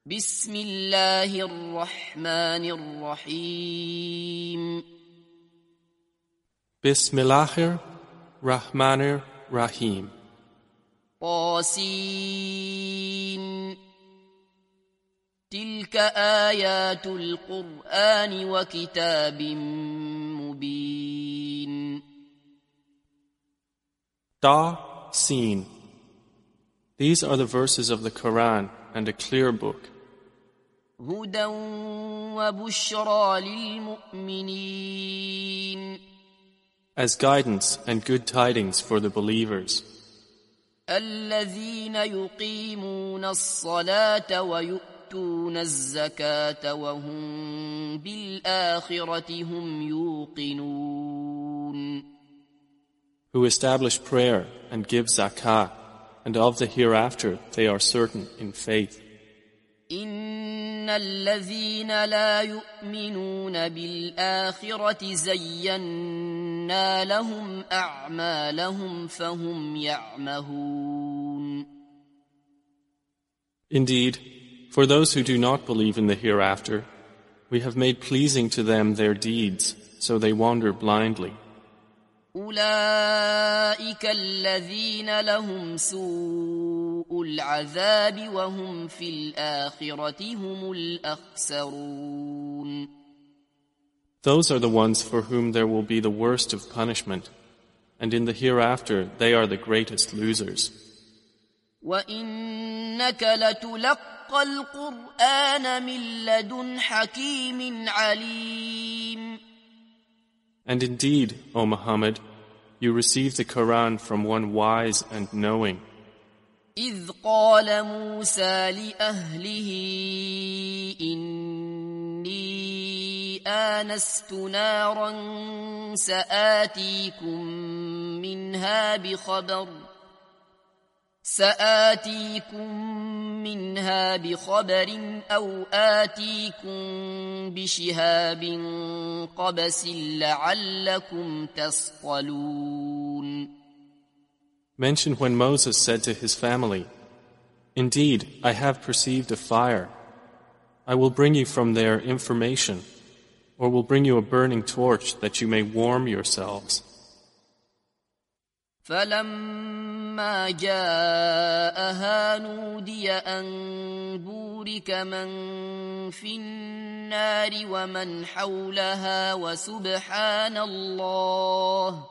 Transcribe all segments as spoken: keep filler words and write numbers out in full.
بسم الله الرحمن الرحيم Bismillahir Rahmanir Rahim. طاسين تلك آيات القرآن وكتاب مبين. Ta Sin. These are the verses of the Quran and a clear book. هدى وبشرى للمؤمنين. As guidance and good tidings for the believers. الذين يقيمون الصلاة ويؤتون الزكاة وهم بالآخرة هم يوقنون. Who establish prayer and give zakah, and of the hereafter they are certain in faith. إن الذين لا يؤمنون بالآخرة زينا لهم أعمالهم فهم يعمهون. Indeed, for those who do not believe in the hereafter, we have made pleasing to them their deeds, so they wander blindly. أولئك الذين لهم سوء العذاب وهم في الآخرة هم الأخسرون. Those are the ones for whom there will be the worst of punishment, and in the hereafter they are the greatest losers. وإنك لتلقى القرآن من لدن حكيم عليم. And indeed, O Muhammad, you receive the Quran from one wise and knowing. إذ قال موسى لأهله إني آنست نارا سآتيكم منها بخبر سآتيكم منها بخبر أو آتيكم بشهاب قبس لعلكم تصطلون. Mention when Moses said to his family, "Indeed, I have perceived a fire. I will bring you from there information, or will bring you a burning torch that you may warm yourselves." فلما جاءها نودي أن بورك من في النار ومن حولها وسبحان الله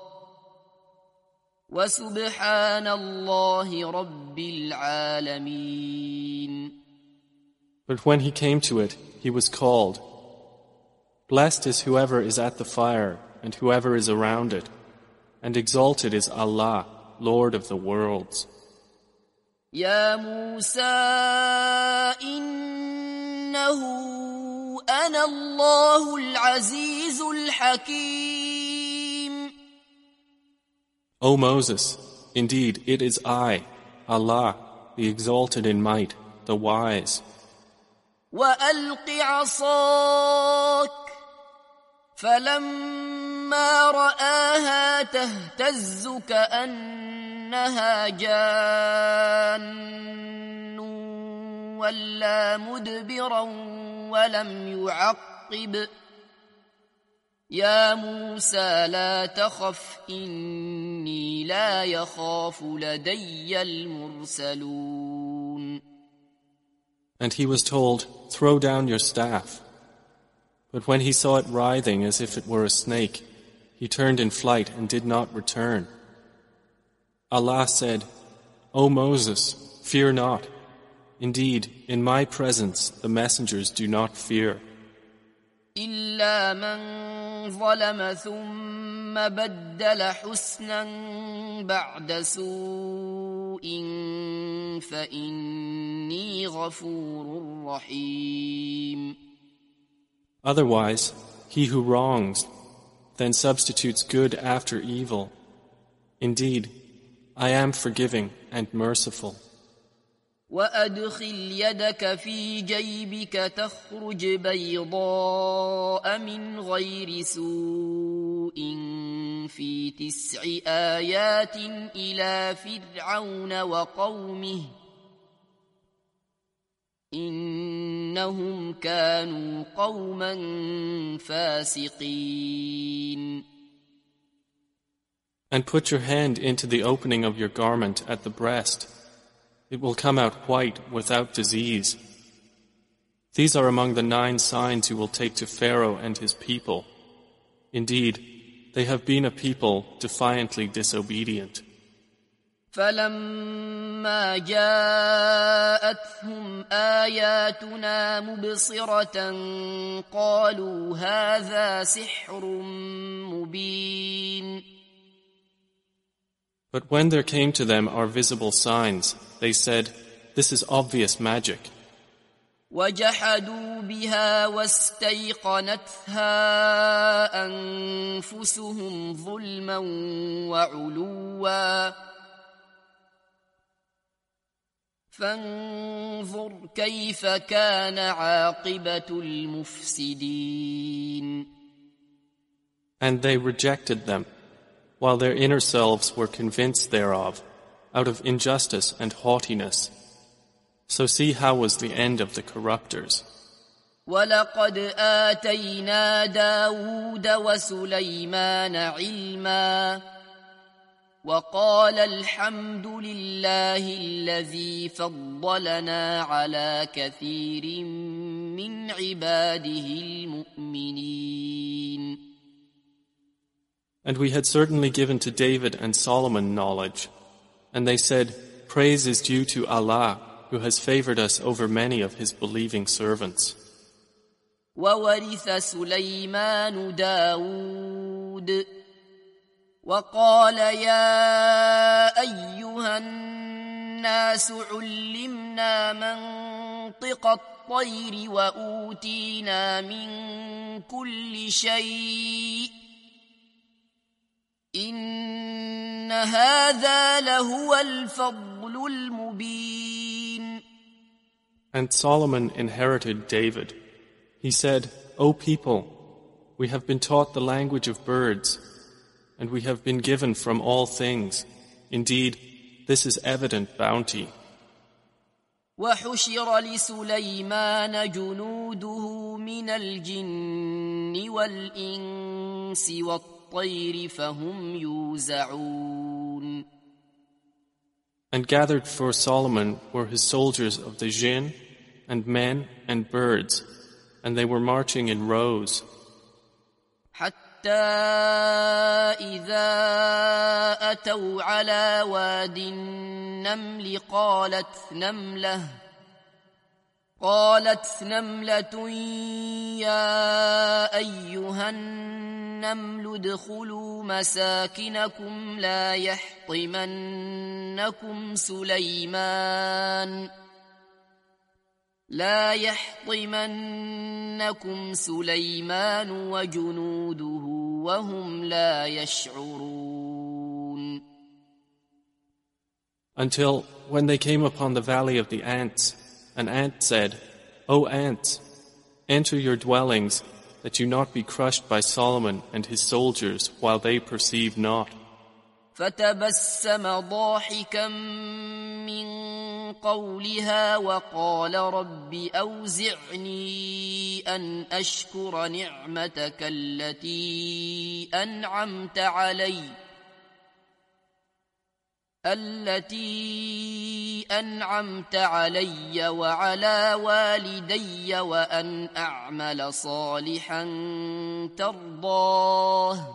وسبحان الله رب العالمين. But when he came to it, he was called, "Blessed is whoever is at the fire and whoever is around it, and exalted is Allah, Lord of the worlds." يا موسى إنه أنا الله العزيز الحكيم. O Moses, indeed it is I, Allah, the exalted in might, the wise. وألق عصاك فلما رآها تهتز كأنها جان ولا مدبرا ولم يعقب. يا موسى لا تخف إني لا يخاف لدي المرسلون. And he was told, "Throw down your staff." But when he saw it writhing as if it were a snake, he turned in flight and did not return. Allah said, "O Moses, fear not. Indeed, in my presence the messengers do not fear. إلا من ظلم ثم بدل حسنا بعد سوء فإني غفور رحيم. Otherwise, he who wrongs, then substitutes good after evil. Indeed, I am forgiving and merciful. وأدخل يدك في جيبك تخرج بيضاء من غير سوء في تسع آيات إلى فرعون وقومه إن إنهم كانوا قوما فاسقين. And put your hand into the opening of your garment at the breast. It will come out white without disease. These are among the nine signs you will take to Pharaoh and his people. Indeed, they have been a people defiantly disobedient. فلما جاءتهم آياتنا مبصرة قالوا هذا سحر مبين. But when there came to them our visible signs, they said, "This is obvious magic." وجحدوا بها واستيقنتها أنفسهم ظلما وعلوا فانظر كيف كان عاقبة المفسدين. And they rejected them, while their inner selves were convinced thereof, out of injustice and haughtiness. So see how was the end of the corruptors. وَلَقَدْ آتَيْنَا دَاوُودَ وَسُلَيْمَانَ عِلْمًا وَقَالَ الْحَمْدُ لِلَّهِ الَّذِي فَضَّلَنَا عَلَى كَثِيرٍ مِّنْ عِبَادِهِ الْمُؤْمِنِينَ. And we had certainly given to David and Solomon knowledge, and they said, "Praise is due to Allah, who has favored us over many of his believing servants." وَوَرِثَ سُلَيْمَانُ دَاوُودَ وَقَالَ يَا أَيُّهَا النَّاسُ عُلِّمْنَا مَنطِقَ الطَّيْرِ وَأُوتِينَا مِنْ كُلِّ شَيْءٍ إِنَّ هَذَا لَهُوَ الْفَضْلُ الْمُبِينُ. And Solomon inherited David. He said, "O people, we have been taught the language of birds, and we have been given from all things. Indeed, this is evident bounty." وَحُشِرَ لِسُلَيْمَانَ جُنُودُهُ مِنَ الْجِنِّ وَالْإِنسِ وَالطَّيْرِ فَهُمْ يُوزَعُونَ. And gathered for Solomon were his soldiers of the jinn, and men and birds, and they were marching in rows. حتى إذا أتوا على واد النمل قالت نملة قالت نملة يا أيها النمل ادخلوا مساكنكم لا يحطمنكم سليمان لا يحطمنكم سليمان وجنوده وهم لا يشعرون. Until when they came upon the valley of the ants, an ant said, "O ants, enter your dwellings, that you not be crushed by Solomon and his soldiers while they perceive not." فتبسم ضاحكا من قولها وقال رب أوزعني أن أشكر نعمتك التي أنعمت علي التي أنعمت علي وعلى والدي وأن أعمل صالحا ترضاه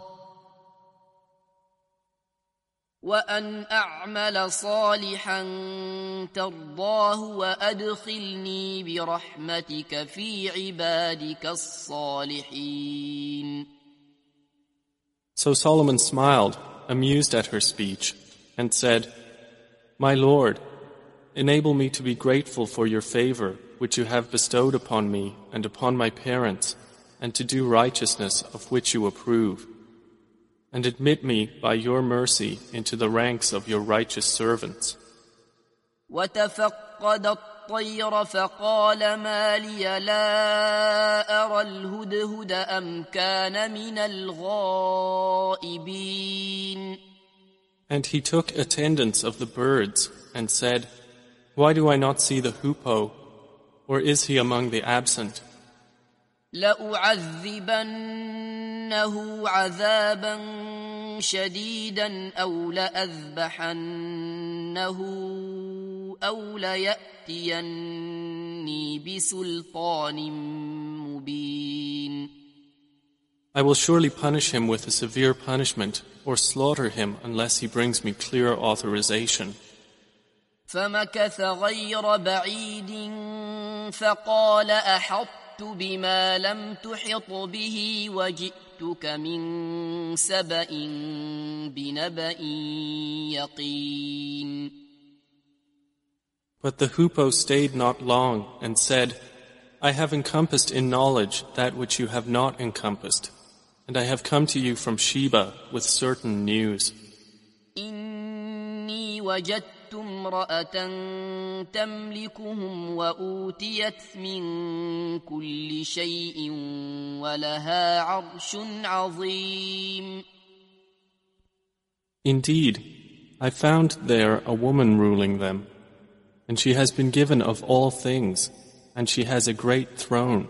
وأن أعمل صالحا ترضاه وأدخلني برحمتك في عبادك الصالحين. So Solomon smiled, amused at her speech, and said, "My Lord, enable me to be grateful for your favor which you have bestowed upon me and upon my parents, and to do righteousness of which you approve. And admit me by your mercy into the ranks of your righteous servants." وتفقد الطير فقال ما لي لا أرى الهدهد أم كان من الغائبين. And he took attendance of the birds and said, "Why do I not see the hoopoe? or is he among the absent? لأعذبنه عذابا شديدا أو لأذبحنه أو ليأتيني بسلطان مبين. I will surely punish him with a severe punishment, or slaughter him unless he brings me clear authorization. فمكث غير بعيد فقال أحطت بما لم تحط به وجئتك من سبأ بنبأ يقين. But the hoopoe stayed not long and said, I have encompassed in knowledge that which you have not encompassed, and I have come to you from Sheba with certain news. إني وجدت امرأة تملكهم وأوتيت من كل شيء ولها عرش عظيم. Indeed, I found there a woman ruling them, and she has been given of all things, and she has a great throne.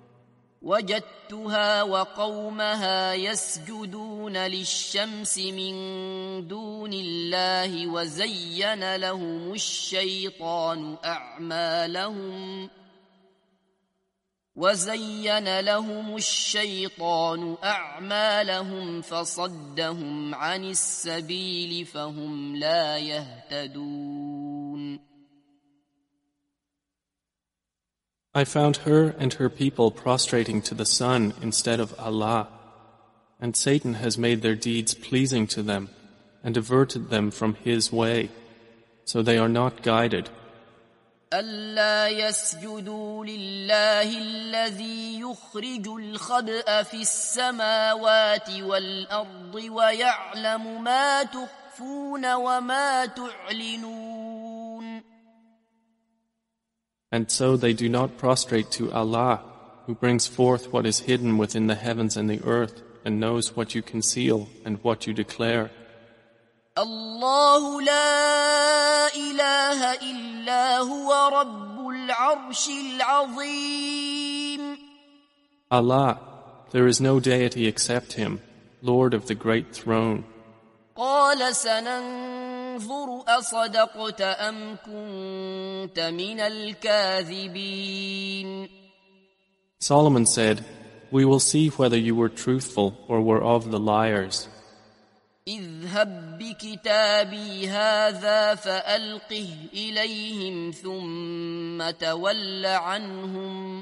وجدتها وقومها يسجدون للشمس من دون الله وزين لهم الشيطان أعمالهم وزين لهم الشيطان أعمالهم فصدهم عن السبيل فهم لا يهتدون. I found her and her people prostrating to the sun instead of Allah, and Satan has made their deeds pleasing to them and diverted them from his way, so they are not guided. ألا يسجدوا لله الذي يخرج الخبأ في السماوات والأرض ويعلم ما تخفون وما تعلنون. And so they do not prostrate to Allah, who brings forth what is hidden within the heavens and the earth, and knows what you conceal and what you declare. الله لا إله إلا هو رب العرش العظيم. Allah, there is no deity except Him, Lord of the great throne. قال سننظر أصدقت أم كنت من الكاذبين. Solomon said, we will see whether you were truthful or were of the liars. اذهب بكتابي هذا فألقه إليهم ثم تول عنهم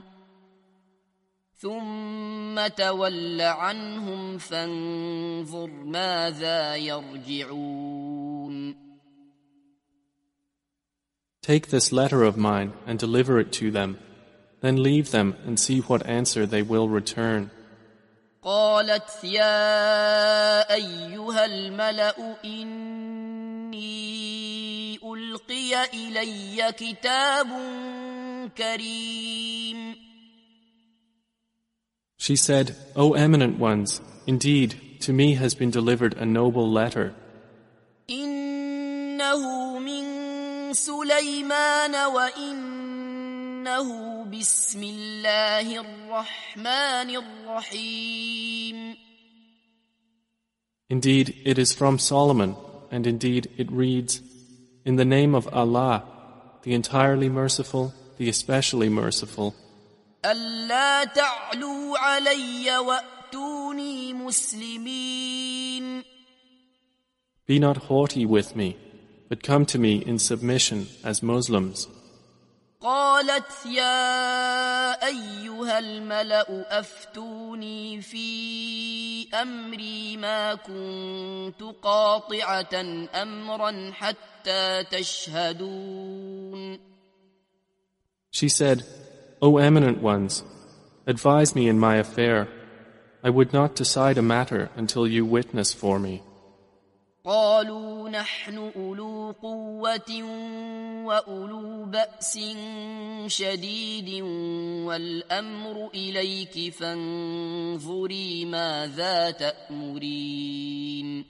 ثم تول عنهم فانظر ماذا يرجعون. Take this letter of mine and deliver it to them, then leave them and see what answer they will return. قالت يا أيها الملأ إني ألقي إلي كتاب كريم. She said, O eminent ones, indeed, to me has been delivered a noble letter. إنه من سليمان وإنه بسم الله الرحمن الرحيم. Indeed, it is from Solomon, and indeed it reads, In the name of Allah, the entirely merciful, the especially merciful. ألا تعلوا علي وأتوني مسلمين. Be not haughty with me, but come to me in submission as Muslims. قالت يا أيها الملأ أفتوني في أمري ما كنت قاطعة أمرا حتى تشهدون. She said, O eminent ones, advise me in my affair. I would not decide a matter until you witness for me. قالوا نحن أولو قوة وأولو بأس شديد والأمر إليك فانظري ماذا تأمرين.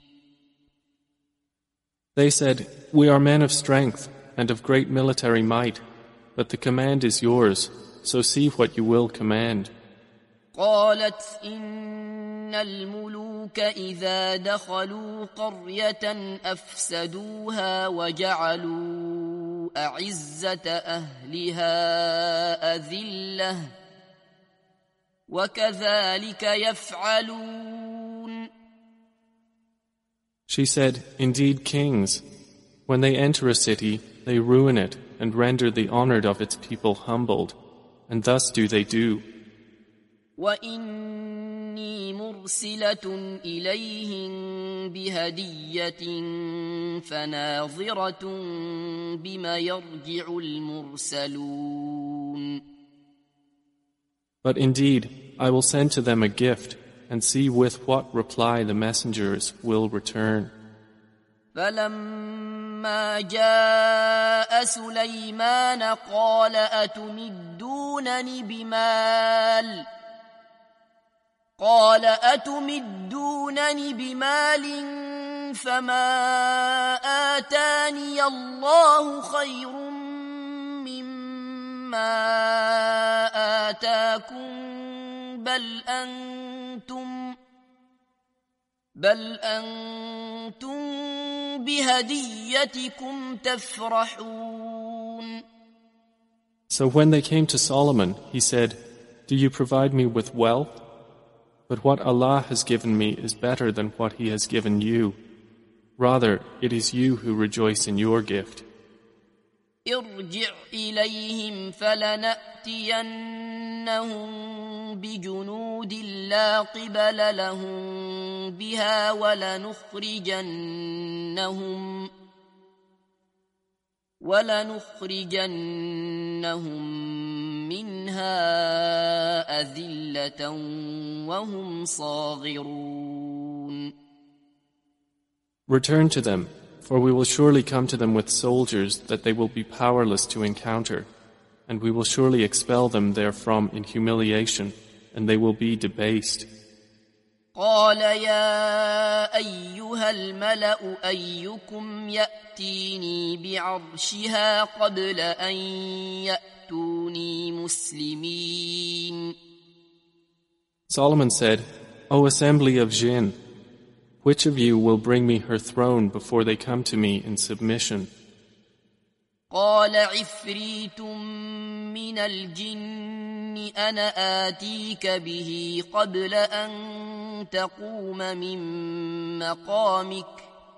They said, We are men of strength and of great military might, but the command is yours, so see what you will command. قالت إن الملوك إذا دخلوا قرية أفسدوها وجعلوا أعزة أهلها أذلة وكذلك يفعلون. She said, Indeed, kings, when they enter a city, they ruin it and render the honored of its people humbled, and thus do they do. وَإِنِّي مُرْسِلَةٌ إِلَيْهِمْ بِهَدِيَّةٍ فَنَاظِرَةٌ بِمَ يَرْجِعُ الْمُرْسَلُونَ. But indeed, I will send to them a gift, and see with what reply the messengers will return. فَلَمَّا جَاءَ سُلَيْمَانَ قَالَ أَتُمِدُّونَنِ بِمَالٍ قال أتمدونني بمال فما آتاني الله خير مما آتاكم بل أنتم بل أنتم بهديتكم تفرحون. So when they came to Solomon, he said, Do you provide me with wealth? But what Allah has given me is better than what He has given you. Rather, it is you who rejoice in your gift. ارجع إليهم فلنأتينهم بجنود لا قبل لهم بها ولنخرجنهم ولنخرجنهم منها أذلة وهم صاغرون. Return to them, for we will surely come to them with soldiers that they will be powerless to encounter, and we will surely expel them therefrom in humiliation, and they will be debased. قال يا أيها الملأ أيكم يأتيني بعرشها قبل أن يأتوني مسلمين. Solomon said, O assembly of jinn, which of you will bring me her throne before they come to me in submission? قال عفريت من الجن أنا آتيك به قبل أن تقوم من مقامك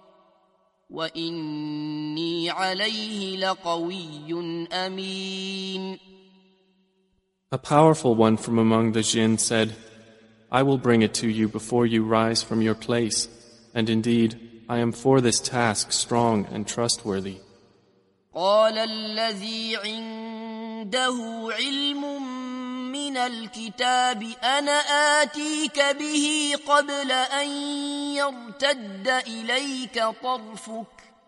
وإني عليه لقوي أمين. A powerful one from among the jinn said, I will bring it to you before you rise from your place, and indeed, I am for this task strong and trustworthy. قال الذي عنده علم من الكتاب أنا آتيك به قبل أن يرتد إليك طرفك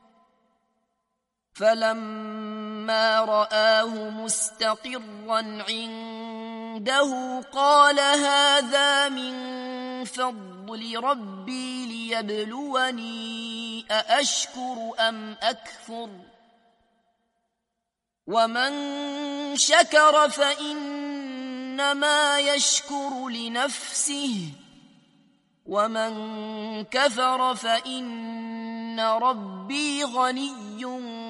فلما رآه مستقرا عنده قال هذا من فضل ربي ليبلوني أأشكر أم أكفر ومن شكر فإنما يشكر لنفسه ومن كفر فإن ربي غني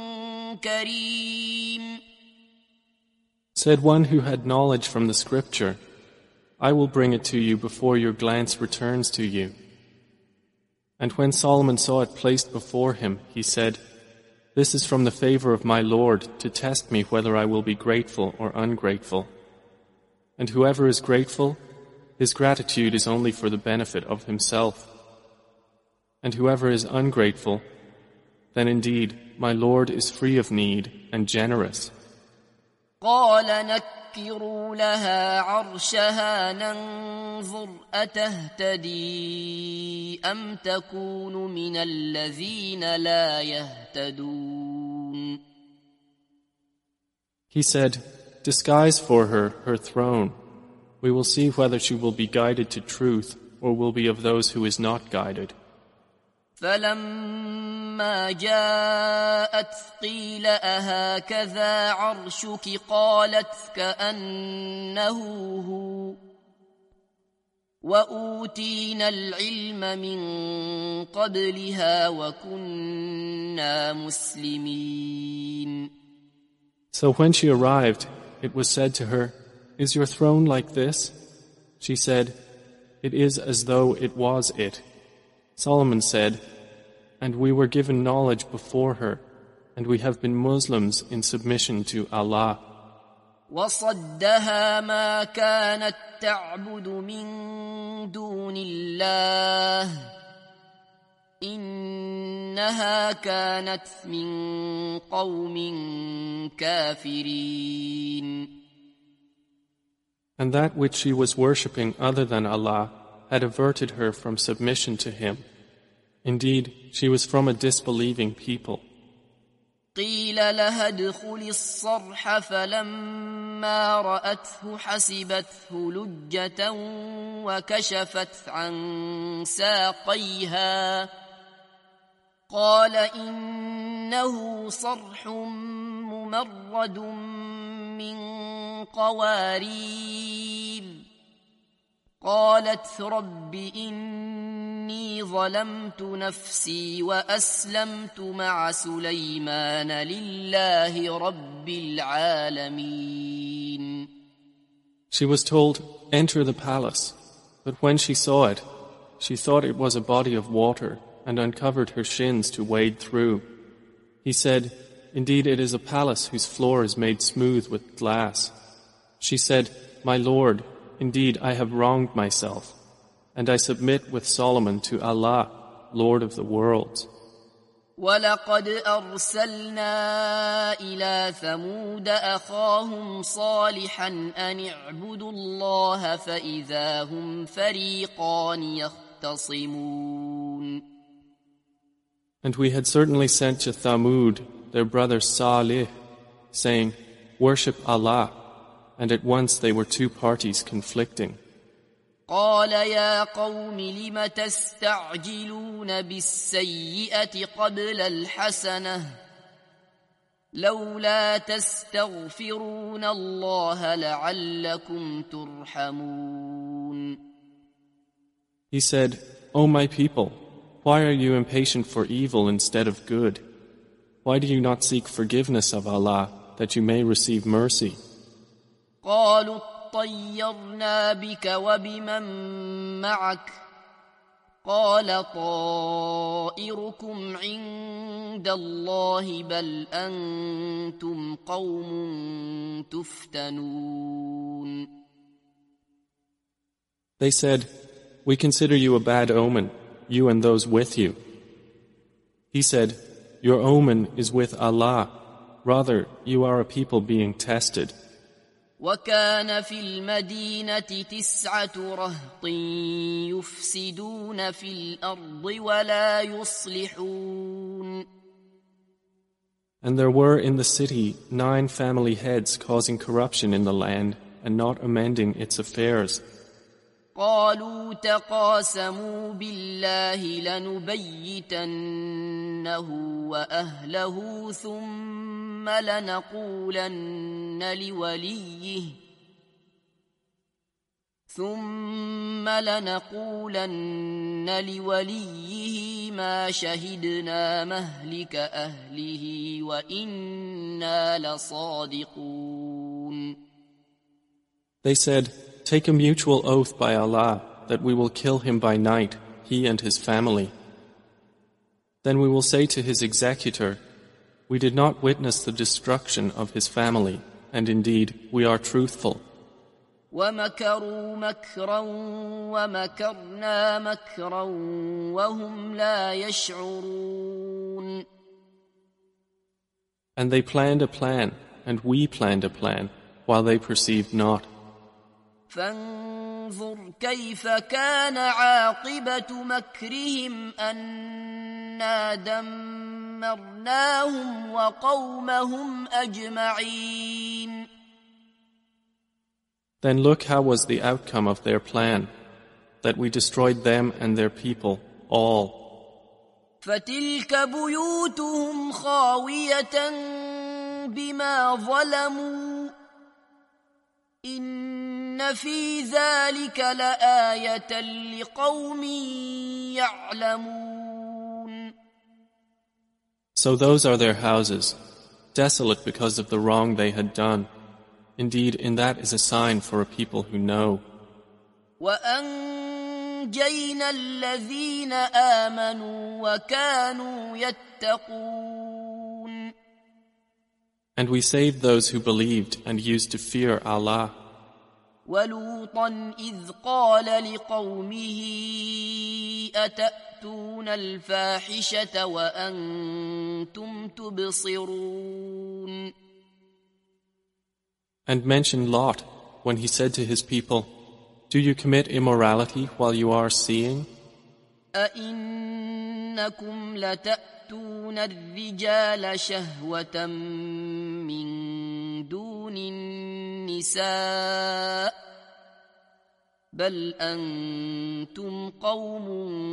كريم. Said one who had knowledge from the scripture, I will bring it to you before your glance returns to you. And when Solomon saw it placed before him, he said, This is from the favor of my Lord to test me whether I will be grateful or ungrateful. And whoever is grateful, his gratitude is only for the benefit of himself. And whoever is ungrateful, then indeed my Lord is free of need and generous. قال نكروا لها عرشها ننظر أتهتدي أم تكون من الذين لا يهتدون. He said, Disguise for her her throne. We will see whether she will be guided to truth or will be of those who is not guided. فلما جاءت قيل أهكذا عرشك قالت كأنه هو وأوتينا العلم من قبلها وكنا مسلمين. So when she arrived, it was said to her, "Is your throne like this?" She said, "It is as though it was it." Solomon said, "And we were given knowledge before her, and we have been Muslims in submission to Allah." وصدها ما كانت تعبد من دون الله إنها كانت من قوم كافرين. And that which she was worshipping other than Allah had averted her from submission to Him. Indeed, she was from a disbelieving people. قيل لها ادخلي الصرح فلما رأته حسبته لجة وكشفت عن ساقيها قال إنه صرح ممرد من قوارير قالت رب إني ظلمت نفسي وأسلمت مع سليمان لله رب العالمين. She was told, "Enter the palace." But when she saw it, she thought it was a body of water and uncovered her shins to wade through. He said, "Indeed it is a palace whose floor is made smooth with glass." She said, "My Lord, indeed I have wronged myself, and I submit with Solomon to Allah, Lord of the worlds." وَلَقَدْ أَرْسَلْنَا إِلَى ثَمُودَ أَخَاهُمْ صَالِحًا أَنِ اعْبُدُوا اللَّهَ فَإِذَا هُمْ فَرِيقَانِ يَخْتَصِمُونَ. And we had certainly sent to Thamud their brother Salih, saying, "Worship Allah." And at once they were two parties conflicting. قال يا قوم لم تستعجلون بالسيئة قبل الحسنة لولا تستغفرون الله لعلكم ترحمون. He said, "O my people, why are you impatient for evil instead of good? Why do you not seek forgiveness of Allah that you may receive mercy?" قالوا اطيرنا بك وبمن معك قال طائركم عند الله بل أنتم قوم تفتنون. They said, "We consider you a bad omen, you and those with you." He said, "Your omen is with Allah. Rather, you are a people being tested." وكان في المدينة تسعة رهط يفسدون في الأرض ولا يصلحون. And there were in the city nine family heads causing corruption in the land and not amending its affairs. قالوا تقاسموا بالله لنبيتنه وأهله ثم لنقولن لوليه ثم لنقولن لوليه ما شهدنا مهلك أهله وإنا لصادقون. They said, "Take a mutual oath by Allah that we will kill him by night, he and his family." Then we will say to his executor, "We did not witness the destruction of his family, and indeed we are truthful." وَمَكَرُوا مَكْرًا وَمَكَرْنَا مَكْرًا وَهُمْ لَا يَشْعُرُونَ. And they planned a plan, and we planned a plan, while they perceived not. فانظر كيف كان عاقبة مكرهم أنا دمرناهم وقومهم أجمعين. Then look how was the outcome of their plan, that we destroyed them and their people, all. فتلك بيوتهم خاوية بما ظلموا إن في ذلك لآية لقوم يعلمون. So those are their houses, desolate because of the wrong they had done. Indeed, in that is a sign for a people who know. وأنجينا الذين آمنوا وكانوا يتقون. And we saved those who believed and used to fear Allah. ولوطا إذ قال لقومه أتأتون الفاحشة وأنتم تبصرون. And mention Lot when he said to his people, do you commit immorality while you are seeing? أئنكم لتأتون الرجال شهوة من دون النساء بل أنتم قوم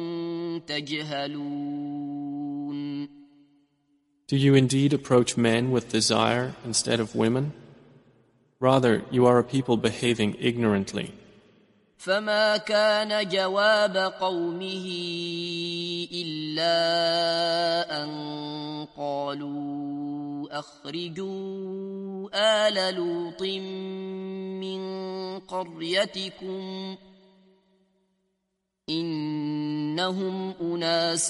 تجهلون. Do you indeed approach men with desire instead of women? Rather, you are a people behaving ignorantly. فما كان جواب قومه إلا أن قالوا أخرجوا آل لوط من قريتكم إنهم أناس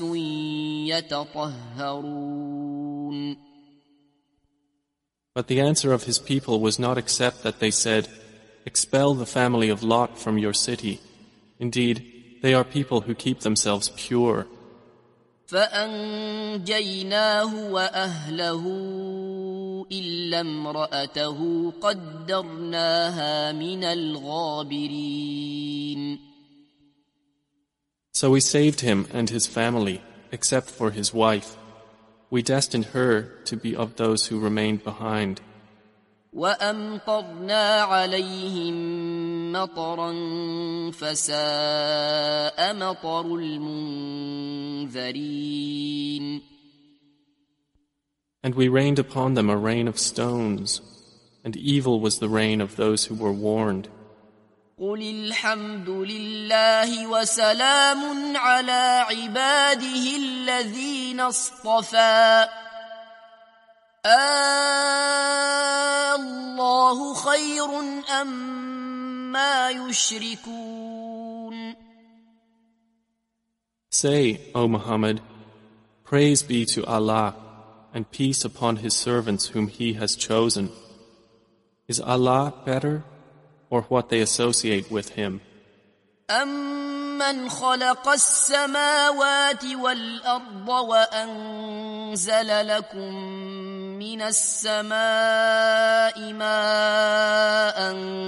يتطهرون. But the answer of his people was not except that they said, expel the family of Lot from your city. Indeed, they are people who keep themselves pure. فأنجيناه وأهله إلا امرأته قدرناها من الغابرين. So we saved him and his family, except for his wife. We destined her to be of those who remained behind. وأمطرنا عليهم مطرا فساء مطر المنذرين. And we rained upon them a rain of stones, and evil was the rain of those who were warned. قل الحمد لله وسلام على عباده الذين اصطفى الله خير أما يشركون. Say, O Muhammad, praise be to Allah and peace upon His servants whom He has chosen. Is Allah better or what they associate with Him? أَمَّنْ خَلَقَ السَّمَاوَاتِ وَالْأَرْضَ وَأَنزَلَ لَكُم مِّنَ السَّمَاءِ مَاءً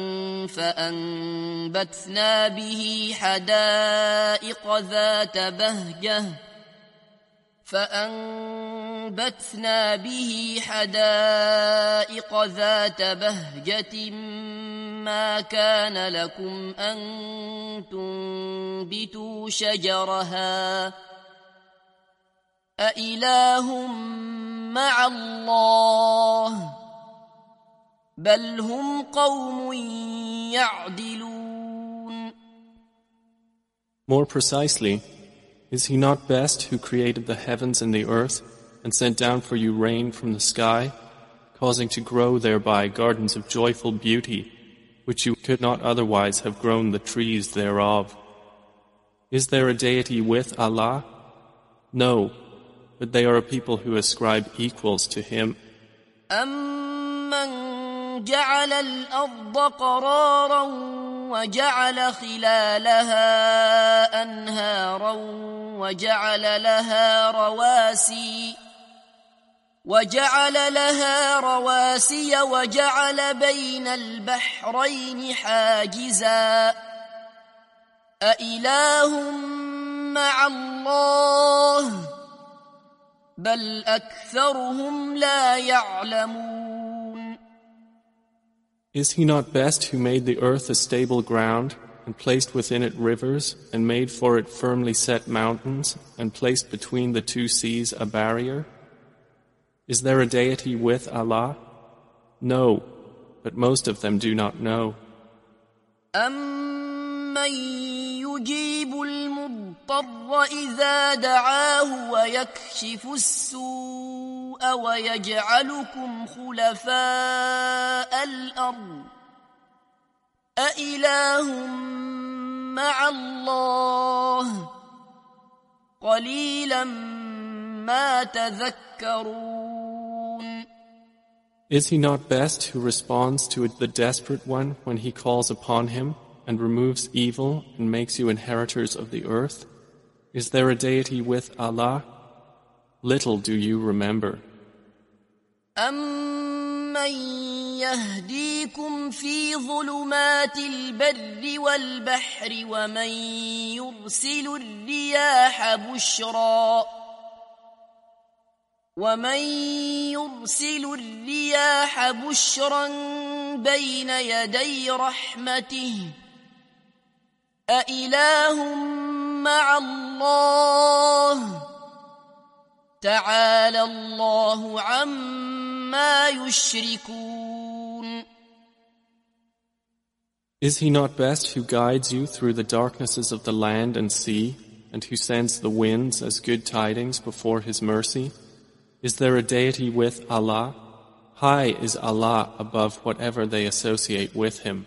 فَأَنبَتْنَا بِهِ حَدَائِقَ ذَاتَ بَهْجَةٍ فأنبتنا به حدائق ذات بهجة ما كان لكم أن تنبتوا شجرها أإله مع الله بل هم قوم يعدلون. More precisely, is He not best who created the heavens and the earth and sent down for you rain from the sky, causing to grow thereby gardens of joyful beauty, which you could not otherwise have grown the trees thereof? Is there a deity with Allah? No, but they are a people who ascribe equals to Him. أَمَّنْ جَعَلَ الْأَرْضَ قَرَارًا وَجَعَلَ خِلَالَهَا أَنْهَارًا وَجَعَلَ لَهَا رَوَاسِيَ وَجَعَلَ لَهَا رَوَاسِيَ وَجَعَلَ بَيْنَ الْبَحْرَيْنِ حَاجِزًا أَإِلَٰهٌ مَّعَ اللَّهِ بَلْ أَكْثَرُهُمْ لَا يَعْلَمُونَ. Is He not best who made the earth a stable ground and placed within it rivers, and made for it firmly set mountains, and placed between the two seas a barrier? Is there a deity with Allah? No, but most of them do not know. أَمَّن يُجِيبُ الْمُضْطَرَّ إِذَا دَعَاهُ وَيَكْشِفُ السُّوءَ وَيَجْعَلُكُمْ خُلَفَاءَ الْأَرْضِ أَإِلَٰهٌ مَّعَ اللَّهِ قَلِيلًا مَّا تَذَكَّرُونَ. Is he not best who responds to the desperate one when he calls upon him, and removes evil and makes you inheritors of the earth? Is there a deity with Allah? Little do you remember. أَمَّن يَهْدِيكُمْ فِي ظُلُمَاتِ الْبَرِّ وَالْبَحْرِ وَمَن يُرْسِلُ الرِّيَاحَ بُشْرًا وَمَن يُرْسِلُ الرِّيَاحَ بُشْرًا بَيْنَ يَدَيْ رَحْمَتِهِ أَإِلَٰهٌ مَّعَ اللَّهِ تعالى الله عما يشركون. Is he not best who guides you through the darknesses of the land and sea, and who sends the winds as good tidings before his mercy? Is there a deity with Allah? High is Allah above whatever they associate with him.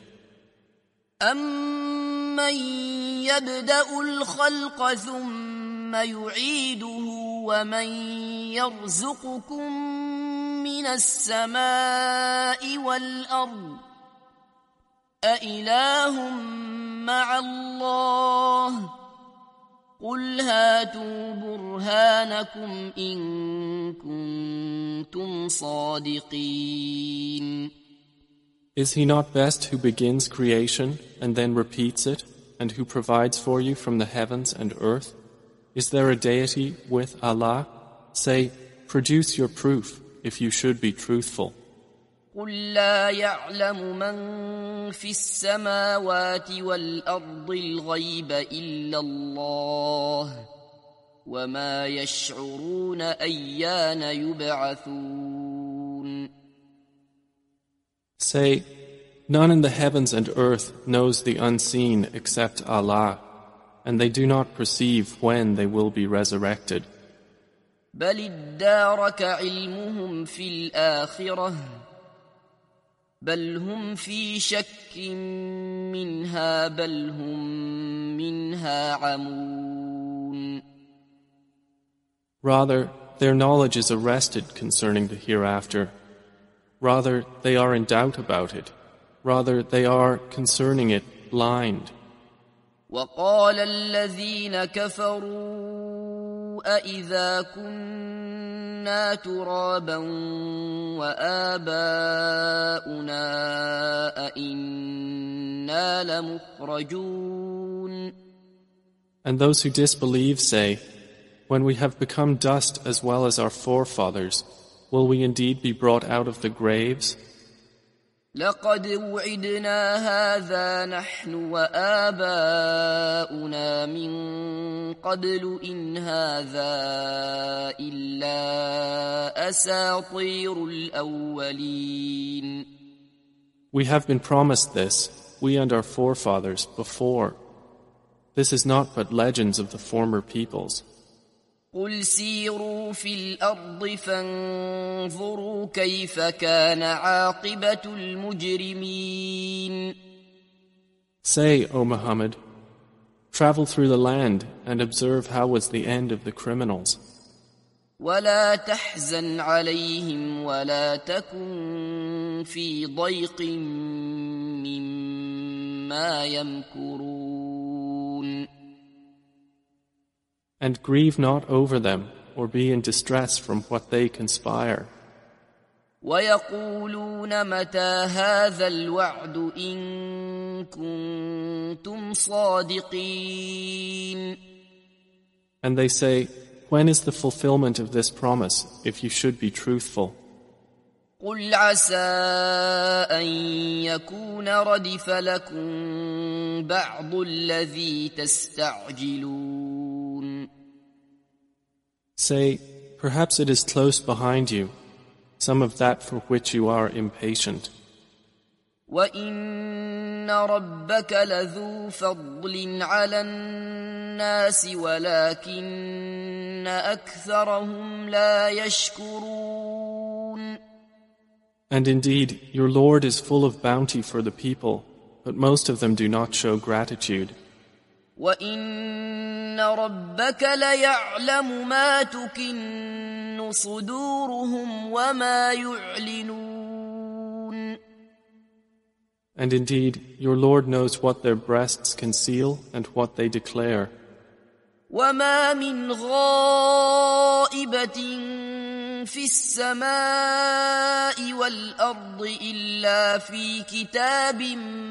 أَمَّن يَبْدَأُ الْخَلْقَ ثُمَّ يُعِيدُهُ وَمَن يَرْزُقُكُم مِّنَ السَّمَاءِ وَالْأَرْضِ أَإِلَٰهٌ مَّعَ اللَّهِ قُلْ هَاتُوا بُرْهَانَكُمْ إِن كُنتُمْ صَادِقِينَ. Is he not best who begins creation and then repeats it, and who provides for you from the heavens and earth? Is there a deity with Allah? Say, produce your proof if you should be truthful. قُل لَّا يَعْلَمُ مَن فِي السَّمَاوَاتِ وَالْأَرْضِ الْغَيْبَ إِلَّا اللَّهُ وَمَا يَشْعُرُونَ أَيَّانَ يُبْعَثُونَ. Say, none in the heavens and earth knows the unseen except Allah, and they do not perceive when they will be resurrected. بَلِ ادَّارَكَ عِلْمُهُمْ فِي الْآخِرَةِ بَلْ هُمْ فِي شَكٍّ مِّنْهَا بَلْ هُمْ مِنْهَا عَمُونَ. Rather, their knowledge is arrested concerning the hereafter. Rather, they are in doubt about it. Rather, they are, concerning it, blind. وَقَالَ الَّذِينَ كَفَرُوا أَإِذَا كُنَّا تُرَابًا وَآبَاؤُنَا أَإِنَّا لَمُخْرَجُونَ. And those who disbelieve say, when we have become dust as well as our forefathers, will we indeed be brought out of the graves? لَقَدْ وُعِدْنَا هَذَا نَحْنُ وَآبَاؤُنَا مِن قَبْلُ إِنْ هَذَا إِلَّا أَسَاطِيرُ الْأَوَّلِينَ. We have been promised this, we and our forefathers, before. This is not but legends of the former peoples. قُلْ سِيرُوا فِي الْأَرْضِ فَانظُرُوا كَيْفَ كَانَ عَاقِبَةُ الْمُجْرِمِينَ. Say, O Muhammad, travel through the land and observe how was the end of the criminals. وَلَا تَحْزَنْ عَلَيْهِمْ وَلَا تَكُنْ فِي ضَيْقٍ مِّمَّا يَمْكُرُونَ. And grieve not over them, or be in distress from what they conspire. وَيَقُولُونَ مَتَى هَذَا الْوَعْدُ إِن كُنتُمْ صَادِقِينَ. And they say, when is the fulfillment of this promise, if you should be truthful? قل عسى أن يكون ردف لكم بعض الذي تستعجلون. Say, perhaps it is close behind you, some of that for which you are impatient. وَإِنَّ رَبَّكَ لَذُو فَضْلٍ عَلَى النَّاسِ وَلَكِنَّ أَكْثَرَهُمْ لَا يَشْكُرُونَ. And indeed, your Lord is full of bounty for the people, but most of them do not show gratitude. وَإِنَّ رَبَّكَ لَيَعْلَمُ مَا تُكِنُّ صُدُورُهُمْ وَمَا يُعْلِنُونَ. And indeed, your Lord knows what their breasts conceal and what they declare. وَمَا مِنْ غَائِبَةٍ فِي السَّمَاءِ وَالْأَرْضِ إِلَّا فِي كِتَابٍ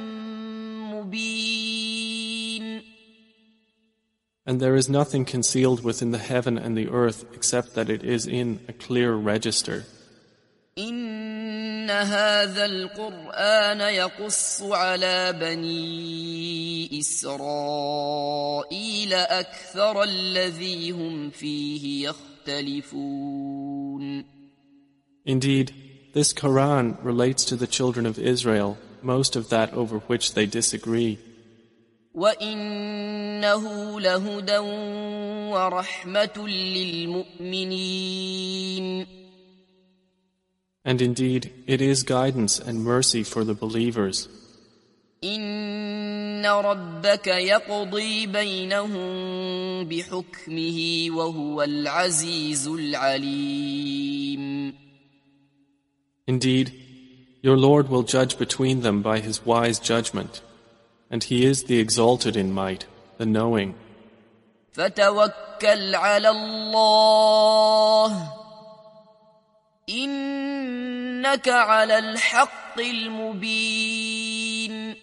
مُبِينٍ. And there is nothing concealed within the heaven and the earth except that it is in a clear register. إِنَّ هَذَا الْقُرْآنَ يَقُصُّ عَلَى بَنِي إِسْرَائِيلَ أَكْثَرَ الَّذِي هُمْ فِيهِ يَخْتَلِفُونَ. Indeed, this Quran relates to the children of Israel most of that over which they disagree. وَإِنَّهُ لَهُدًى وَرَحْمَةٌ لِلْمُؤْمِنِينَ. And indeed, it is guidance and mercy for the believers. إِنَّ رَبَّكَ يَقْضِي بَيْنَهُم بِحُكْمِهِ وَهُوَ الْعَزِيزُ الْعَلِيمُ. Indeed, your Lord will judge between them by His wise judgment, and He is the exalted in might, the knowing. فَتَوَكَّلْ عَلَى اللَّهِ إِنَّكَ عَلَى الْحَقِّ الْمُبِينِ.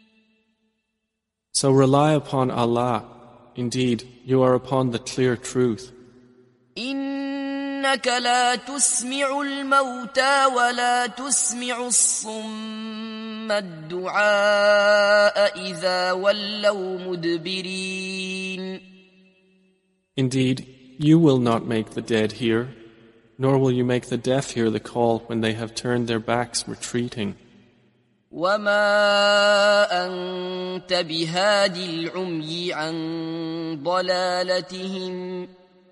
So rely upon Allah. Indeed, you are upon the clear truth. إِنَّكَ لَا تُسْمِعُ الْمَوْتَى وَلَا تُسْمِعُ الصُّمَّ الدُّعَاءَ إِذَا وَلَّوْا مُدْبِرِينَ. Indeed, you will not make the dead hear, nor will you make the deaf hear the call when they have turned their backs retreating. وَمَا أَنْتَ بِهَادِ الْعُمْيِ عَنْ ضَلَالَتِهِمْ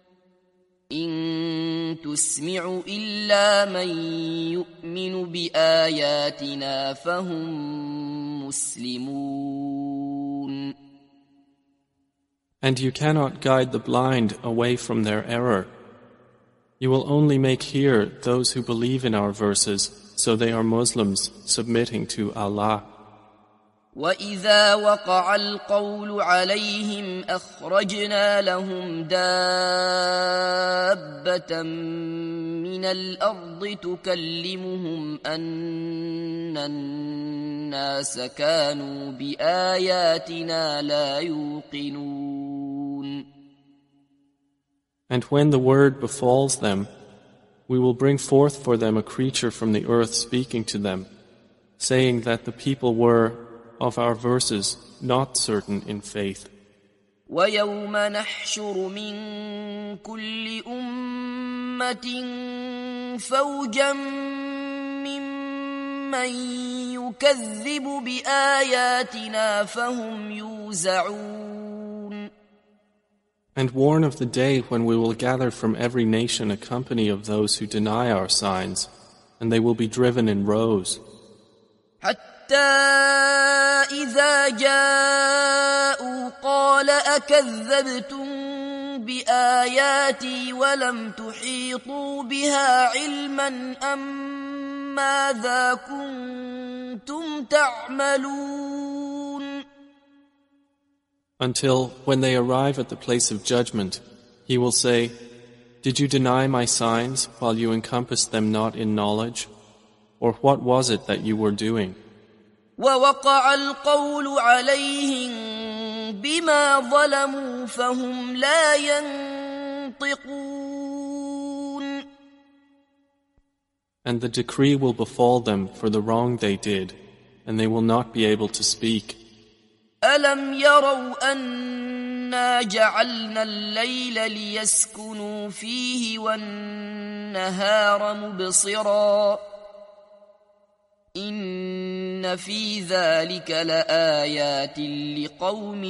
إِن تُسْمِعُ إِلَّا مَنْ يُؤْمِنُ بِآيَاتِنَا فَهُمْ مُسْلِمُونَ. And you cannot guide the blind away from their error. You will only make hear those who believe in our verses, so they are Muslims submitting to Allah. وَإِذَا وَقَعَ الْقَوْلُ عَلَيْهِمْ أَخْرَجْنَا لَهُمْ دَابَّةً مِّنَ الْأَرْضِ تُكَلِّمُهُمْ أَنَّ النَّاسَ كَانُوا بِآيَاتِنَا لَا يُوقِنُونَ. And when the word befalls them, we will bring forth for them a creature from the earth speaking to them, saying that the people were, of our verses, not certain in faith. وَيَوْمَ نَحْشُرُ مِنْ كُلِّ أُمَّةٍ فَوْجًا مِّمَّنْ يُكَذِّبُ بِآيَاتِنَا فَهُمْ يُوزَعُونَ. And warn of the day when we will gather from every nation a company of those who deny our signs, and they will be driven in rows. حتى إذا جاءوا قال أكذبتم بآياتي ولم تحيطوا بها علما أم ماذا كنتم تعملون. Until, when they arrive at the place of judgment, he will say, Did you deny my signs while you encompassed them not in knowledge? Or what was it that you were doing? وَوَقَعَ الْقَوْلُ عَلَيْهِمْ بِمَا ظَلَمُوا فَهُمْ لَا يَنطِقُونَ. And the decree will befall them for the wrong they did, and they will not be able to speak. ألم يروا أنا جعلنا الليل ليسكنوا فيه والنهار مبصرا إن في ذلك لآيات لقوم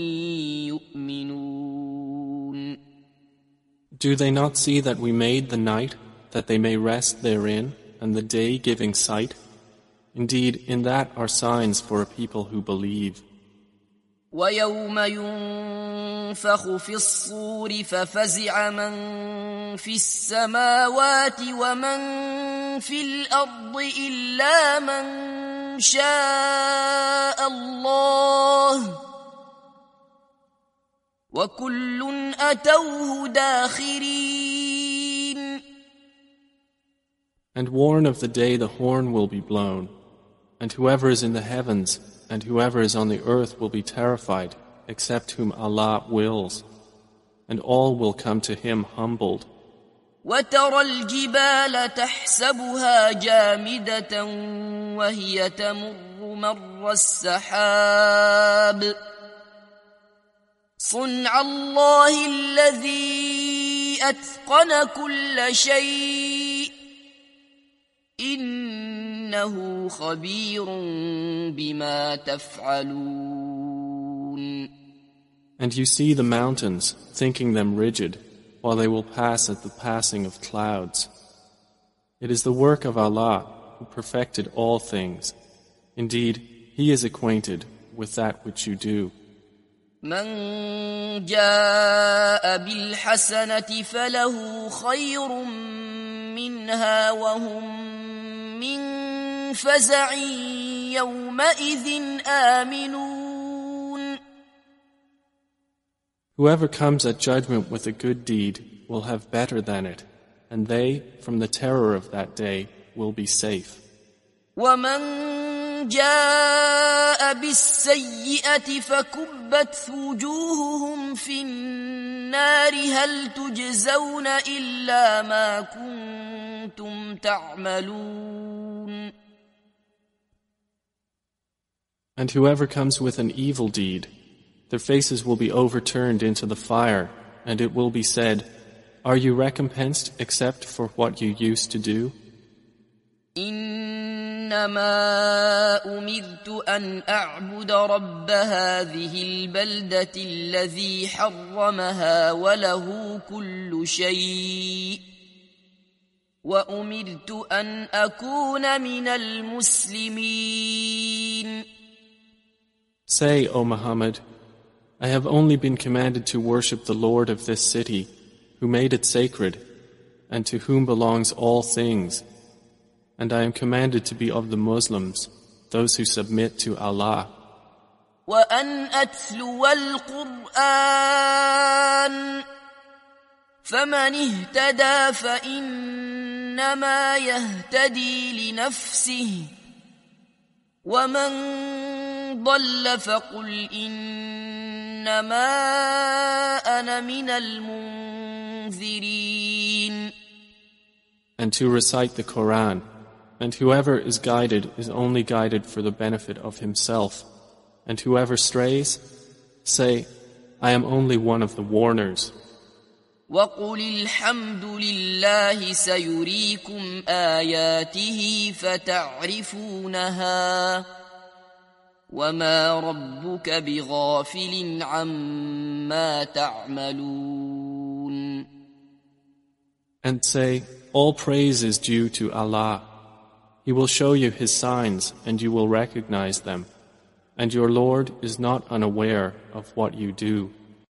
يؤمنون. Do they not see that we made the night that they may rest therein, and the day giving sight? Indeed, in that are signs for a people who believe. وَيَوْمَ يُنفَخُ فِي الصُّورِ فَفَزِعَ مَن فِي السَّمَاوَاتِ وَمَن فِي الْأَرْضِ إِلَّا مَن شَاءَ اللَّهُ وَكُلٌّ أَتَوْهُ دَاخِرِينَ. And warn of the day the horn will be blown, and whoever is in the heavens and whoever is on the earth will be terrified, except whom Allah wills, and all will come to Him humbled. وَتَرَى الْجِبَالَ تَحْسَبُهَا جَامِدَةً وَهِيَ تَمُرُّ مَرَّ السَّحَابِ صُنْعَ اللَّهِ الَّذِي أَتْقَنَ كُلَّ شَيْءٍ إِنَّهُ خَبِيرٌ بِمَا تَفْعَلُونَ. And you see the mountains, thinking them rigid, while they will pass at the passing of clouds. It is the work of Allah, who perfected all things. Indeed, He is acquainted with that which you do. من جاء بالحسنة فله خير منها وهم من فزع يومئذ آمنون. Whoever comes at judgment with a good deed will have better than it, and they, from the terror of that day, will be safe. ومن جاء بالسيئة فكبت وجوههم في النار هل تجزون إلا ما كنتم تعملون. And whoever comes with an evil deed, their faces will be overturned into the fire, and it will be said, "Are you recompensed except for what you used to do?" إنما أمرت أن أعبد رب هذه البلدة الذي حرمها وله كل شيء وأمرت أن أكون من المسلمين. Say, O Muhammad, I have only been commanded to worship the Lord of this city, who made it sacred, and to whom belongs all things. And I am commanded to be of the Muslims, those who submit to Allah. وأن أتلو القرآن فمن اهتدى فإنما يهتدي لنفسه ومن ضل فقل إنما أنا من المنذرين. And to recite the Quran, and whoever is guided is only guided for the benefit of himself, and whoever strays, say, I am only one of the warners. وَقُلِ الْحَمْدُ لِلَّهِ سَيُرِيكُمْ آيَاتِهِ فَتَعْرِفُونَهَا وَمَا رَبُّكَ بِغَافِلٍ عَمَّا تَعْمَلُونَ. And say, all praise is due to Allah. He will show you His signs and you will recognize them. And your Lord is not unaware of what you do.